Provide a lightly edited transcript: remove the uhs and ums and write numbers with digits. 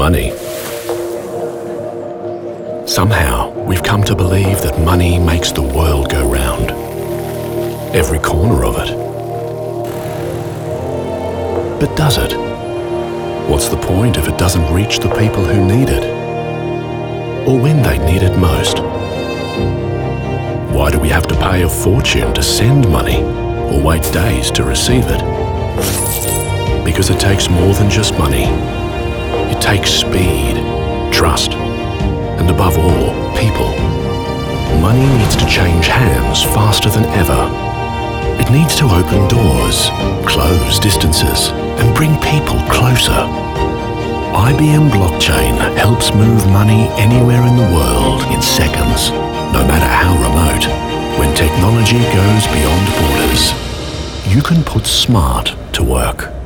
money. Somehow, we've come to believe that money makes the world go round. Every corner of it. But does it? What's the point if it doesn't reach the people who need it? Or when they need it most? Why do we have to pay a fortune to send money, or wait days to receive it? Because it takes more than just money. It takes speed, trust, and above all, people. Money needs to change hands faster than ever. It needs to open doors, close distances, and bring people closer. IBM Blockchain helps move money anywhere in the world in seconds, no matter how remote. When technology goes beyond borders, you can put smart to work.